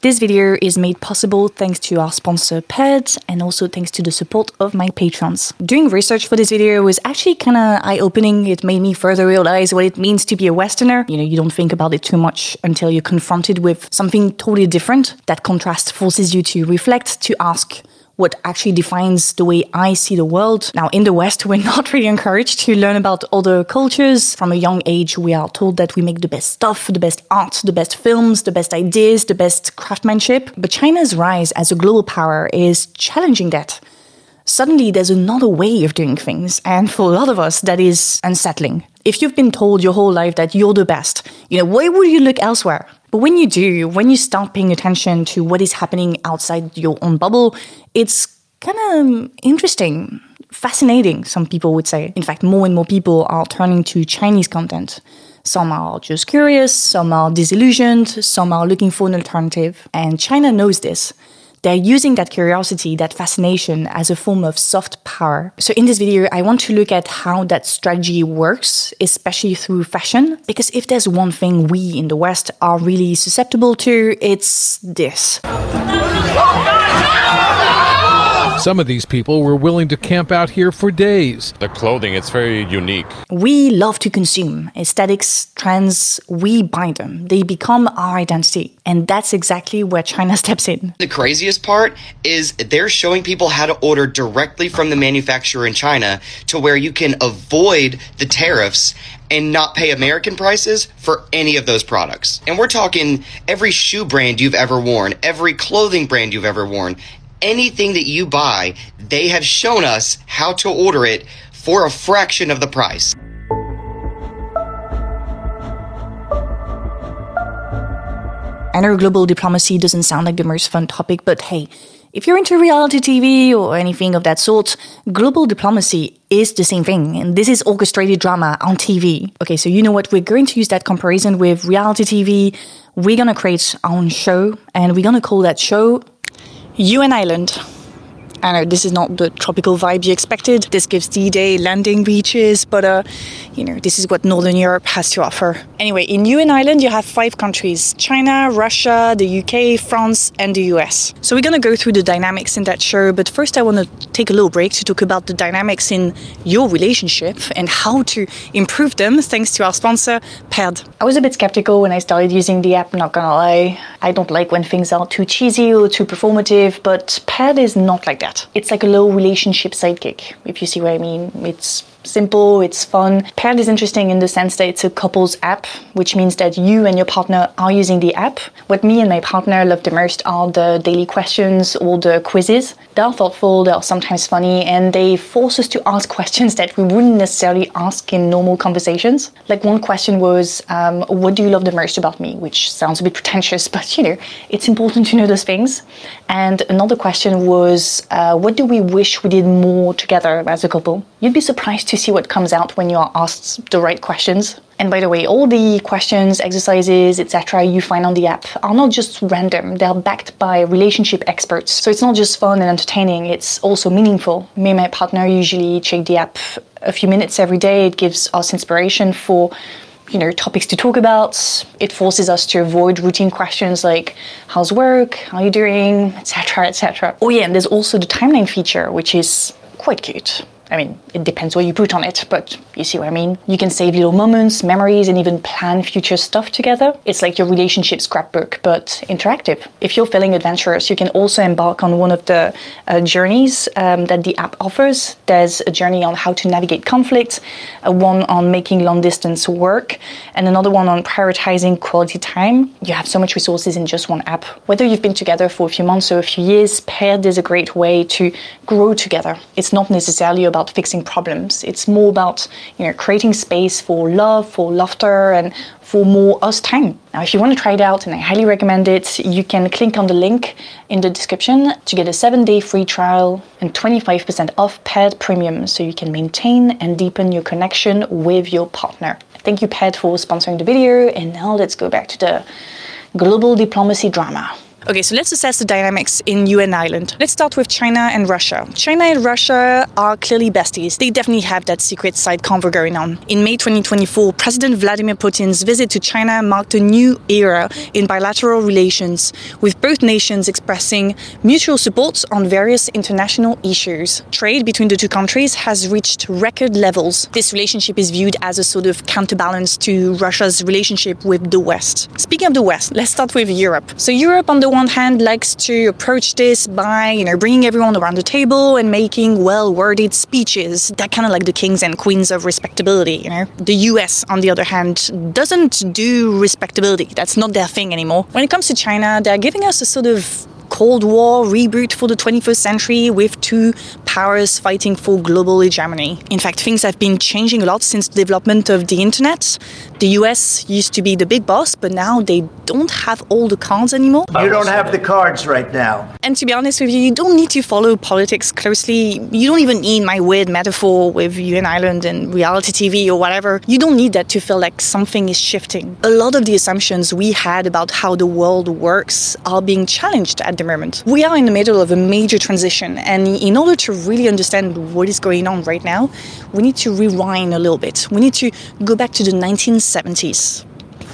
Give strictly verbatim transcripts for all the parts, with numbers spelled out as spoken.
This video is made possible thanks to our sponsor Paired and also thanks to the support of my patrons. Doing research for this video was actually kind of eye-opening. It made me further realize what it means to be a Westerner. You know, you don't think about it too much until you're confronted with something totally different. That contrast forces you to reflect, to ask what actually defines the way I see the world. Now, in the West, we're not really encouraged to learn about other cultures. From a young age, we are told that we make the best stuff, the best art, the best films, the best ideas, the best craftsmanship. But China's rise as a global power is challenging that. Suddenly, there's another way of doing things, and for a lot of us, that is unsettling. If you've been told your whole life that you're the best, you know, why would you look elsewhere? But when you do, when you start paying attention to what is happening outside your own bubble, it's kind of interesting, fascinating, some people would say. In fact, more and more people are turning to Chinese content. Some are just curious, some are disillusioned, some are looking for an alternative. And China knows this. They're using that curiosity, that fascination as a form of soft power. So in this video, I want to look at how that strategy works, especially through fashion. Because if there's one thing we in the West are really susceptible to, it's this. Some of these people were willing to camp out here for days. The clothing, it's very unique. We love to consume. Aesthetics, trends, we buy them. They become our identity. And that's exactly where China steps in. The craziest part is they're showing people how to order directly from the manufacturer in China to where you can avoid the tariffs and not pay American prices for any of those products. And we're talking every shoe brand you've ever worn, every clothing brand you've ever worn. Anything that you buy, they have shown us how to order it for a fraction of the price. I know global diplomacy doesn't sound like the most fun topic, but hey, if you're into reality T V or anything of that sort, global diplomacy is the same thing. And this is orchestrated drama on T V. Okay, so you know what? We're going to use that comparison with reality T V. We're going to create our own show, and we're going to call that show U N Island. I know this is not the tropical vibe you expected. This gives D-Day landing beaches, but uh, you know, this is what Northern Europe has to offer. Anyway, in U N Island, you have five countries: China, Russia, the U K, France, and the U S. So we're going to go through the dynamics in that show, but first I want to take a little break to talk about the dynamics in your relationship and how to improve them thanks to our sponsor, Paired. I was a bit skeptical when I started using the app, not gonna lie. I don't like when things are too cheesy or too performative, but Paired is not like that. It's like a little relationship sidekick, if you see what I mean. It's simple, it's fun. Paired is interesting in the sense that it's a couples app, which means that you and your partner are using the app. What me and my partner love the most are the daily questions or the quizzes. They're thoughtful, they're sometimes funny, and they force us to ask questions that we wouldn't necessarily ask in normal conversations. Like one question was, um, what do you love the most about me? Which sounds a bit pretentious, but you know, it's important to know those things. And another question was, uh, what do we wish we did more together as a couple? You'd be surprised to see what comes out when you are asked the right questions. And by the way, all the questions, exercises, et cetera you find on the app are not just random. They're backed by relationship experts. So it's not just fun and entertaining, it's also meaningful. Me and my partner usually check the app a few minutes every day. It gives us inspiration for, you know, topics to talk about. It forces us to avoid routine questions like, how's work? How are you doing? et cetera, et cetera. Oh yeah, and there's also the timeline feature, which is quite cute. I mean, it depends what you put on it, but you see what I mean? You can save little moments, memories, and even plan future stuff together. It's like your relationship scrapbook, but interactive. If you're feeling adventurous, you can also embark on one of the uh, journeys um, that the app offers. There's a journey on how to navigate conflict, uh, one on making long distance work, and another one on prioritizing quality time. You have so much resources in just one app. Whether you've been together for a few months or a few years, Paired is a great way to grow together. It's not necessarily about fixing problems. It's more about, you know, creating space for love, for laughter, and for more us time. Now, if you want to try it out, and I highly recommend it, you can click on the link in the description to get a seven-day free trial and twenty-five percent off Paired Premium, so you can maintain and deepen your connection with your partner. Thank you, Paired, for sponsoring the video, and now let's go back to the global diplomacy drama. Okay, so let's assess the dynamics in U N Island. Let's start with China and Russia. China and Russia are clearly besties. They definitely have that secret side convo going on. In May twenty twenty-four, President Vladimir Putin's visit to China marked a new era in bilateral relations, with both nations expressing mutual support on various international issues. Trade between the two countries has reached record levels. This relationship is viewed as a sort of counterbalance to Russia's relationship with the West. Speaking of the West, let's start with Europe. So Europe, on the one hand, likes to approach this by, you know, bringing everyone around the table and making well-worded speeches. They're kind of like the kings and queens of respectability, you know. The U S, on the other hand, doesn't do respectability. That's not their thing anymore. When it comes to China, they're giving us a sort of Cold War reboot for the twenty-first century with two powers fighting for global hegemony. In fact, things have been changing a lot since the development of the internet. The U S used to be the big boss, but now they don't have all the cards anymore. You don't have the cards right now. And to be honest with you, you don't need to follow politics closely. You don't even need my weird metaphor with U N Island and reality T V or whatever. You don't need that to feel like something is shifting. A lot of the assumptions we had about how the world works are being challenged at the moment. We are in the middle of a major transition, and in order to really understand what is going on right now, we need to rewind a little bit. We need to go back to the nineteen seventies.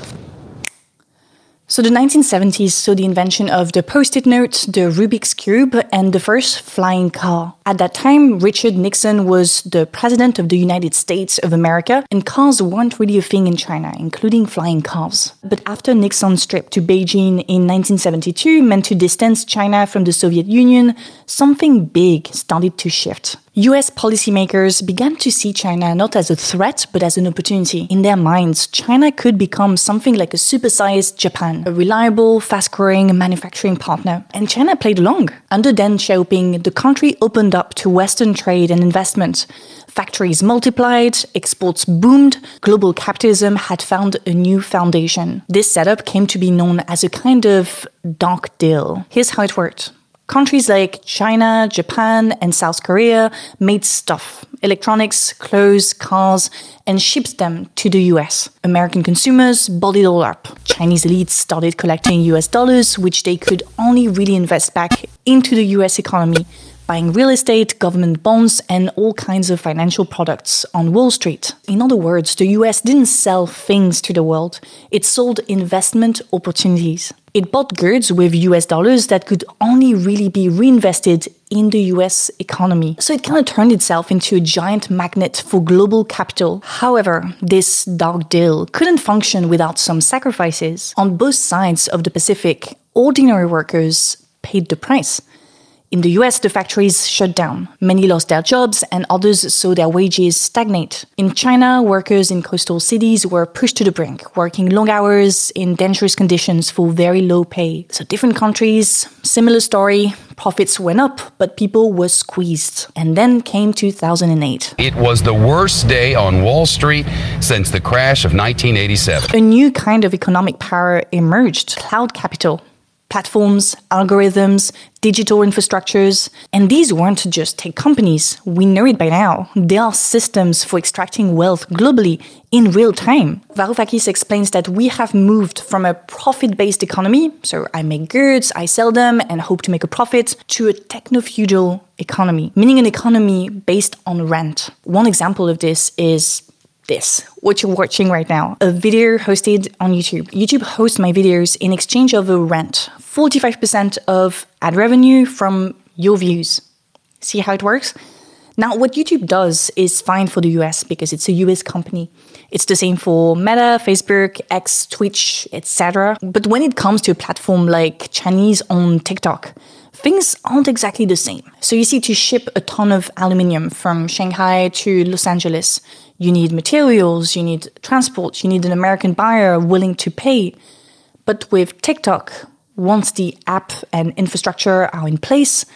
So the nineteen seventies saw the invention of the Post-it note, the Rubik's Cube, and the first flying car. At that time, Richard Nixon was the president of the United States of America, and cars weren't really a thing in China, including flying cars. But after Nixon's trip to Beijing in nineteen seventy-two, meant to distance China from the Soviet Union, something big started to shift. U S policymakers began to see China not as a threat, but as an opportunity. In their minds, China could become something like a supersized Japan, a reliable, fast-growing manufacturing partner. And China played along. Under Deng Xiaoping, the country opened up to Western trade and investment. Factories multiplied, exports boomed, global capitalism had found a new foundation. This setup came to be known as a kind of dark deal. Here's how it worked. Countries like China, Japan, and South Korea made stuff, electronics, clothes, cars, and shipped them to the U S. American consumers bought it all up. Chinese elites started collecting U S dollars, which they could only really invest back into the U S economy, buying real estate, government bonds, and all kinds of financial products on Wall Street. In other words, the U S didn't sell things to the world. It sold investment opportunities. It bought goods with U S dollars that could only really be reinvested in the U S economy. So it kind of turned itself into a giant magnet for global capital. However, this dark deal couldn't function without some sacrifices. On both sides of the Pacific, ordinary workers paid the price. In the U S, the factories shut down. Many lost their jobs and others saw their wages stagnate. In China, workers in coastal cities were pushed to the brink, working long hours in dangerous conditions for very low pay. So different countries, similar story. Profits went up, but people were squeezed. And then came two thousand eight. It was the worst day on Wall Street since the crash of nineteen eighty-seven. A new kind of economic power emerged, cloud capital. Platforms, algorithms, digital infrastructures. And these weren't just tech companies. We know it by now. They are systems for extracting wealth globally in real time. Varoufakis explains that we have moved from a profit-based economy, so I make goods, I sell them, and hope to make a profit, to a techno-feudal economy, meaning an economy based on rent. One example of this is this, what you're watching right now, a video hosted on YouTube. YouTube hosts my videos in exchange of a rent, forty-five percent of ad revenue from your views. See how it works? Now, what YouTube does is fine for the U S because it's a U S company. It's the same for Meta, Facebook, X, Twitch, et cetera. But when it comes to a platform like Chinese-owned TikTok, things aren't exactly the same. So you see, to ship a ton of aluminium from Shanghai to Los Angeles, you need materials, you need transport, you need an American buyer willing to pay. But with TikTok, once the app and infrastructure are in place,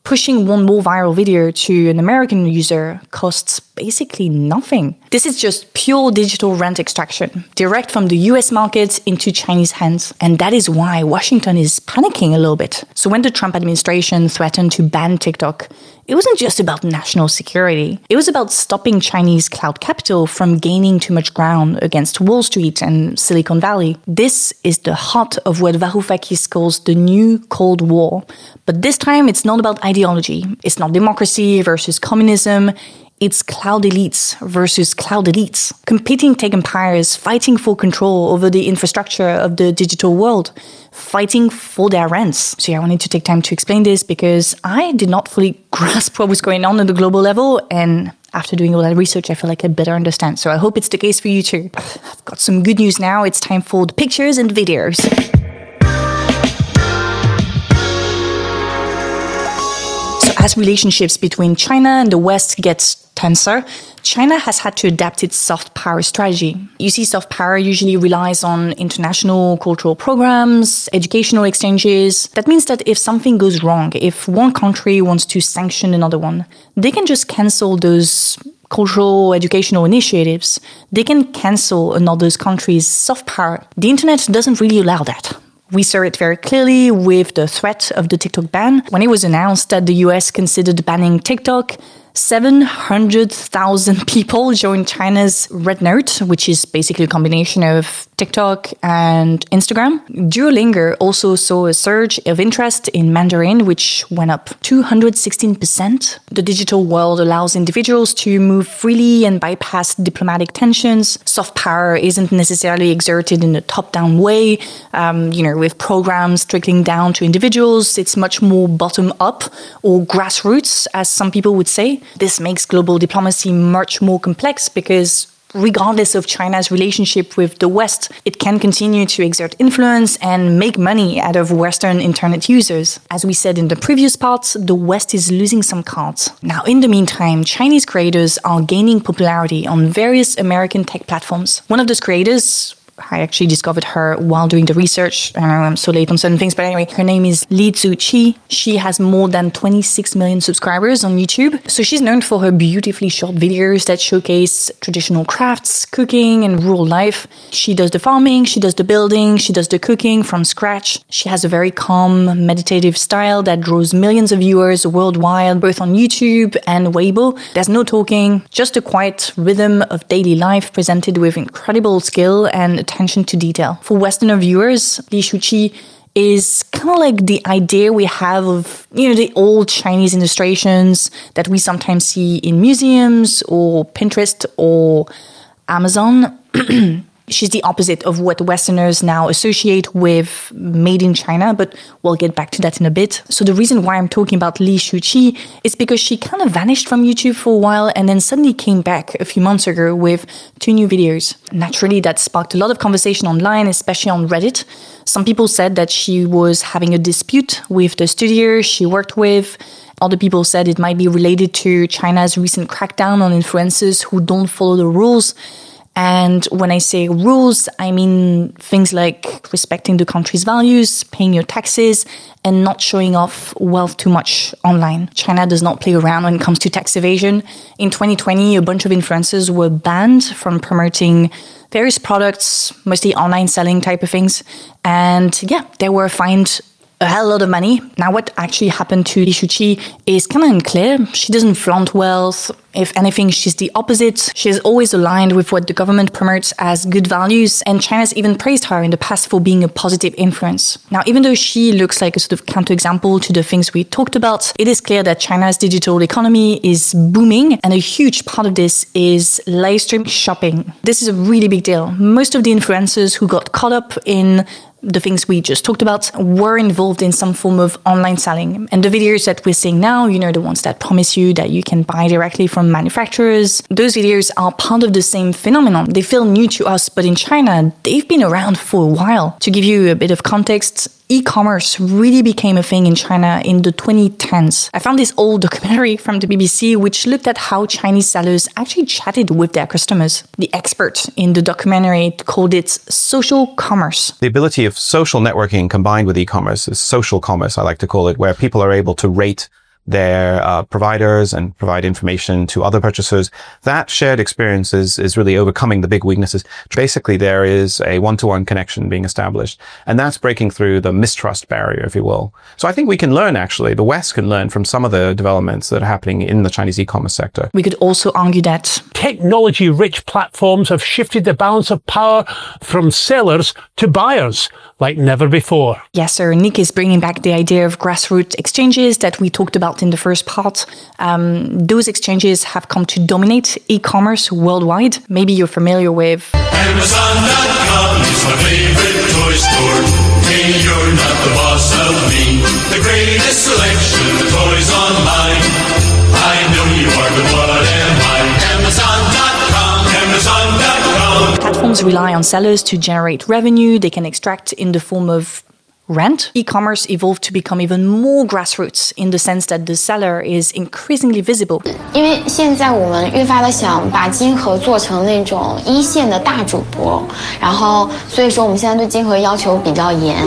Pushing one more viral video to an American user costs basically nothing. This is just pure digital rent extraction, direct from the U S market into Chinese hands. And that is why Washington is panicking a little bit. So when the Trump administration threatened to ban TikTok, it wasn't just about national security. It was about stopping Chinese cloud capital from gaining too much ground against Wall Street and Silicon Valley. This is the heart of what Varoufakis calls the new Cold War. But this time, it's not about ideology. It's not democracy versus communism. It's cloud elites versus cloud elites, competing tech empires fighting for control over the infrastructure of the digital world, fighting for their rents. So yeah, I wanted to take time to explain this because I did not fully grasp what was going on at the global level, and after doing all that research, I feel like I better understand. So I hope it's the case for you too. I've got some good news now. It's time for the pictures and videos. As relationships between China and the West gets tenser, China has had to adapt its soft power strategy. You see, soft power usually relies on international cultural programs, educational exchanges. That means that if something goes wrong, if one country wants to sanction another one, they can just cancel those cultural educational initiatives. They can cancel another country's soft power. The internet doesn't really allow that. We saw it very clearly with the threat of the TikTok ban. When it was announced that the U S considered banning TikTok, seven hundred thousand people joined China's Red Note, which is basically a combination of TikTok and Instagram. Duolingo also saw a surge of interest in Mandarin, which went up two hundred sixteen percent. The digital world allows individuals to move freely and bypass diplomatic tensions. Soft power isn't necessarily exerted in a top-down way, um, you know, with programs trickling down to individuals. It's much more bottom-up or grassroots, as some people would say. This makes global diplomacy much more complex because regardless of China's relationship with the West, it can continue to exert influence and make money out of Western internet users. As we said in the previous part, the West is losing some cards. Now, in the meantime, Chinese creators are gaining popularity on various American tech platforms. One of those creators, I actually discovered her while doing the research. I know I'm so late on certain things, but anyway, her name is Li Zuqi. She has more than twenty-six million subscribers on YouTube. So she's known for her beautifully short videos that showcase traditional crafts, cooking, and rural life. She does the farming, she does the building, she does the cooking from scratch. She has a very calm, meditative style that draws millions of viewers worldwide, both on YouTube and Weibo. There's no talking, just a quiet rhythm of daily life presented with incredible skill and attention to detail. For Westerner viewers, Li Zuqi is kind of like the idea we have of, you know, the old Chinese illustrations that we sometimes see in museums or Pinterest or Amazon. She's the opposite of what Westerners now associate with made in China, but we'll get back to that in a bit. So the reason why I'm talking about Li Zuqi is because she kind of vanished from YouTube for a while and then suddenly came back a few months ago with two new videos. Naturally, that sparked a lot of conversation online, especially on Reddit. Some people said that she was having a dispute with the studio she worked with. Other people said it might be related to China's recent crackdown on influencers who don't follow the rules. And when I say rules, I mean things like respecting the country's values, paying your taxes, and not showing off wealth too much online. China does not play around when it comes to tax evasion. In twenty twenty, a bunch of influencers were banned from promoting various products, mostly online selling type of things. And yeah, they were fined a hell lot of money. Now, what actually happened to Li Zuqi is kind of unclear. She doesn't flaunt wealth. If anything, she's the opposite. She's always aligned with what the government promotes as good values, and China's even praised her in the past for being a positive influence. Now, even though she looks like a sort of counterexample to the things we talked about, it is clear that China's digital economy is booming, and a huge part of this is live stream shopping. This is a really big deal. Most of the influencers who got caught up in the things we just talked about were involved in some form of online selling. And the videos that we're seeing now, you know, the ones that promise you that you can buy directly from manufacturers, those videos are part of the same phenomenon. They feel new to us, but in China, they've been around for a while. To give you a bit of context, e-commerce really became a thing in China in the twenty tens. I found this old documentary from the B B C which looked at how Chinese sellers actually chatted with their customers. The expert in the documentary called it social commerce. The ability of social networking combined with e-commerce is social commerce, I like to call it, where people are able to rate their uh, providers and provide information to other purchasers. That shared experience is, is really overcoming the big weaknesses. Basically, there is a one-to-one connection being established, and that's breaking through the mistrust barrier, if you will. So I think we can learn, actually, the West can learn from some of the developments that are happening in the Chinese e-commerce sector. We could also argue that technology-rich platforms have shifted the balance of power from sellers to buyers like never before. Yes, sir. Nick is bringing back the idea of grassroots exchanges that we talked about in the first part. Um, those exchanges have come to dominate e-commerce worldwide. Maybe you're familiar with Amazon dot com is my favorite toy store. Hey, you're not the boss of me. The greatest selection of toys online. I know you are, but what am I? Amazon dot com. Amazon dot com. Platforms rely on sellers to generate revenue they can extract in the form of rent. E-commerce evolved to become even more grassroots in the sense that the seller is increasingly visible. 因为现在我们越发的想把金河做成那种一线的大主播，然后所以说我们现在对金河要求比较严。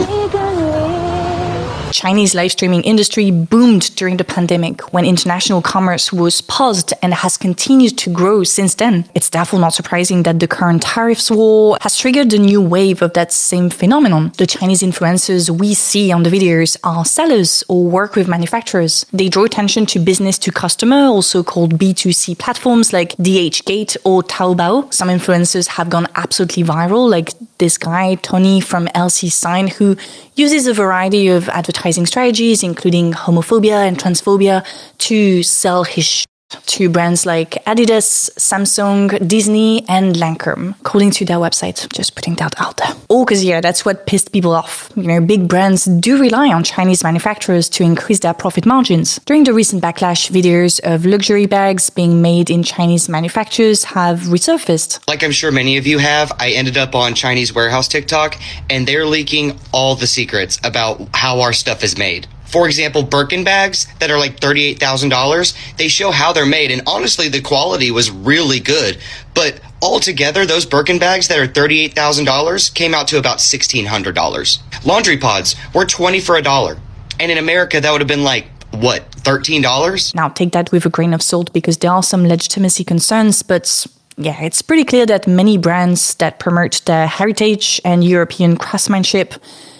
Chinese live streaming industry boomed during the pandemic when international commerce was paused and has continued to grow since then. It's therefore not surprising that the current tariffs war has triggered a new wave of that same phenomenon. The Chinese influencers we see on the videos are sellers or work with manufacturers. They draw attention to business to customer, also called B two C platforms like D H Gate or Taobao. Some influencers have gone absolutely viral, like this guy, Tony from L C Sign, who uses a variety of advertising strategies, including homophobia and transphobia, to sell his sh- to brands like Adidas, Samsung, Disney, and Lancome, according to their website. Just putting that out there. Oh, because yeah, that's what pissed people off. You know, big brands do rely on Chinese manufacturers to increase their profit margins. During the recent backlash, videos of luxury bags being made in Chinese manufacturers have resurfaced. Like I'm sure many of you have, I ended up on Chinese warehouse TikTok, and they're leaking all the secrets about how our stuff is made. For example, Birkin bags that are like thirty-eight thousand dollars, they show how they're made, and honestly, the quality was really good. But altogether, those Birkin bags that are thirty-eight thousand dollars came out to about sixteen hundred dollars. Laundry pods were twenty dollars for a dollar. And in America, that would have been like, what, thirteen dollars? Now, take that with a grain of salt because there are some legitimacy concerns, but yeah, it's pretty clear that many brands that promote their heritage and European craftsmanship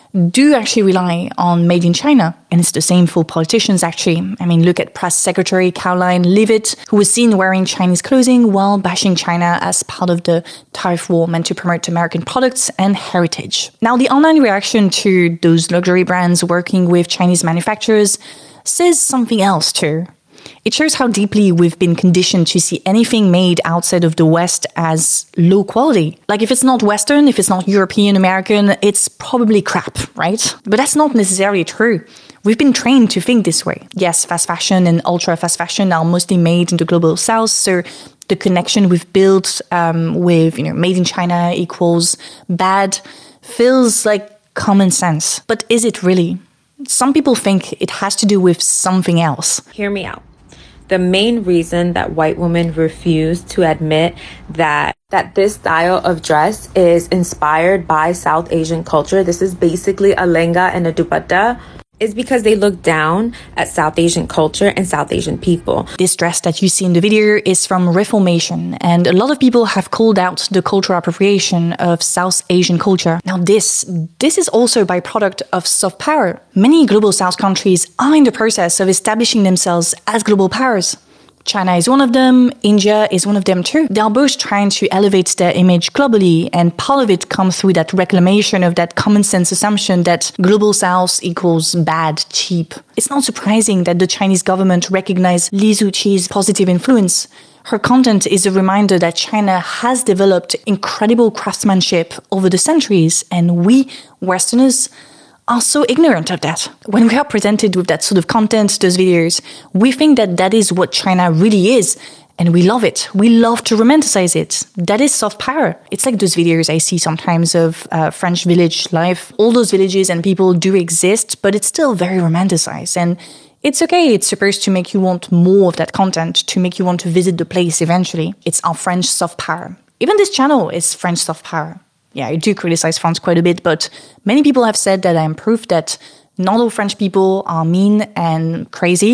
do actually rely on made in China. And it's the same for politicians, actually. I mean, look at Press Secretary Caroline Leavitt, who was seen wearing Chinese clothing while bashing China as part of the tariff war meant to promote American products and heritage. Now, the online reaction to those luxury brands working with Chinese manufacturers says something else, too. It shows how deeply we've been conditioned to see anything made outside of the West as low quality. Like if it's not Western, if it's not European, American, it's probably crap, right? But that's not necessarily true. We've been trained to think this way. Yes, fast fashion and ultra fast fashion are mostly made in the global south, so the connection we've built um, with, you know, made in China equals bad feels like common sense. But is it really? Some people think it has to do with something else. Hear me out. The main reason that white women refuse to admit that that this style of dress is inspired by South Asian culture, this is basically a lehenga and a dupatta, is because they look down at South Asian culture and South Asian people. This dress that you see in the video is from Reformation, and a lot of people have called out the cultural appropriation of South Asian culture. Now this, this is also a byproduct of soft power. Many global South countries are in the process of establishing themselves as global powers. China is one of them, India is one of them too. They are both trying to elevate their image globally, and part of it comes through that reclamation of that common sense assumption that global south equals bad, cheap. It's not surprising that the Chinese government recognized Li Zuqi's positive influence. Her content is a reminder that China has developed incredible craftsmanship over the centuries, and we, Westerners, are so ignorant of that. When we are presented with that sort of content, those videos, we think that that is what China really is, and we love it. We love to romanticize it. That is soft power. It's like those videos I see sometimes of uh, French village life. All those villages and people do exist, but it's still very romanticized. And it's okay. It's supposed to make you want more of that content, to make you want to visit the place eventually. It's our French soft power. Even this channel is French soft power. Yeah, I do criticize France quite a bit, but many people have said that I am proof that not all French people are mean and crazy,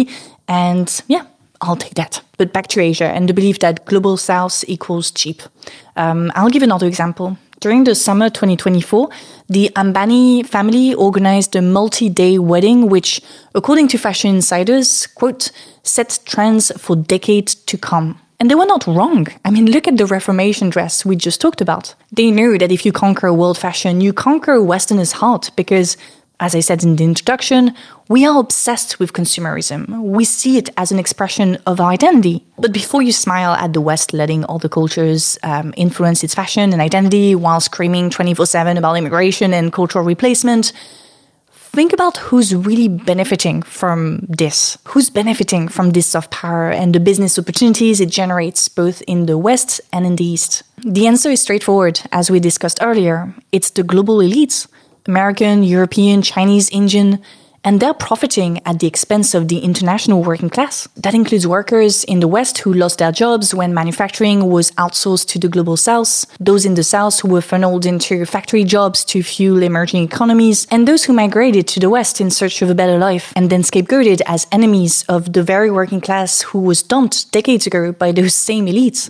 And yeah, I'll take that. But back to Asia and the belief that global south equals cheap. Um, I'll give another example. During the summer twenty twenty-four, the Ambani family organized a multi-day wedding, which, according to fashion insiders, quote, set trends for decades to come. And they were not wrong. I mean, look at the Reformation dress we just talked about. They knew that if you conquer world fashion, you conquer a Westerner's heart because, as I said in the introduction, we are obsessed with consumerism. We see it as an expression of our identity. But before you smile at the West letting other cultures um, influence its fashion and identity while screaming twenty-four seven about immigration and cultural replacement, think about who's really benefiting from this. Who's benefiting from this soft power and the business opportunities it generates both in the West and in the East? The answer is straightforward, as we discussed earlier. It's the global elites. American, European, Chinese, Indian, and they're profiting at the expense of the international working class. That includes workers in the West who lost their jobs when manufacturing was outsourced to the global South, those in the South who were funneled into factory jobs to fuel emerging economies, and those who migrated to the West in search of a better life and then scapegoated as enemies of the very working class who was dumped decades ago by those same elites.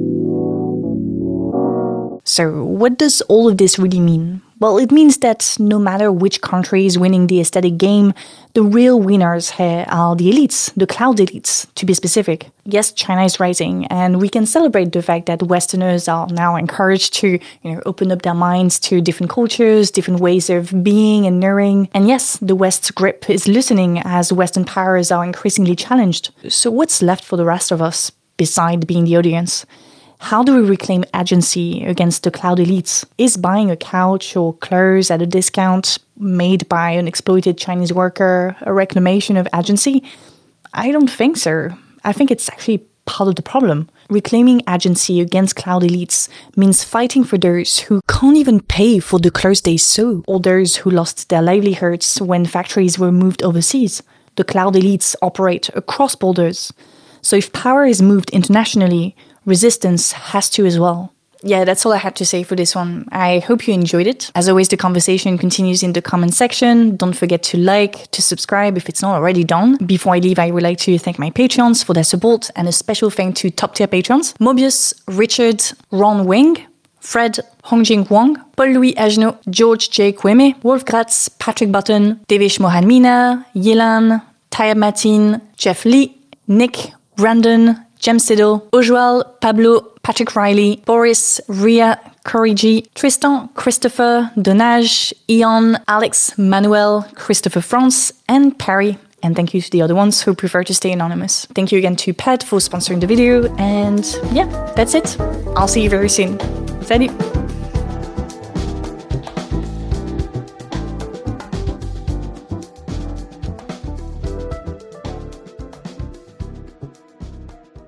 So, what does all of this really mean? Well, it means that no matter which country is winning the aesthetic game, the real winners here are the elites, the cloud elites, to be specific. Yes, China is rising, and we can celebrate the fact that Westerners are now encouraged to, you know, open up their minds to different cultures, different ways of being and knowing. And yes, the West's grip is loosening as Western powers are increasingly challenged. So what's left for the rest of us, beside being the audience? How do we reclaim agency against the cloud elites? Is buying a couch or clothes at a discount made by an exploited Chinese worker a reclamation of agency? I don't think so. I think it's actually part of the problem. Reclaiming agency against cloud elites means fighting for those who can't even pay for the clothes they sew, or those who lost their livelihoods when factories were moved overseas. The cloud elites operate across borders. So if power is moved internationally, resistance has to as well. Yeah, that's all I had to say for this one. I hope you enjoyed it. As always, the conversation continues in the comment section. Don't forget to like, to subscribe if it's not already done. Before I leave, I would like to thank my Patreons for their support, and a special thank to top-tier patrons: Mobius, Richard, Ron Wing, Fred, Hongjing Wang, Paul-Louis Agenot, George J. Kweme, Wolf Gratz, Patrick Button, Devish Mohanmina, Yelan, Tayab Matin, Jeff Lee, Nick, Brandon, Jem Siddle, Ojual, Pablo, Patrick Riley, Boris, Ria, Corey G, Tristan, Christopher, Donage, Ian, Alex, Manuel, Christopher France, and Perry. And thank you to the other ones who prefer to stay anonymous. Thank you again to Pat for sponsoring the video. And yeah, that's it. I'll see you very soon. Salut!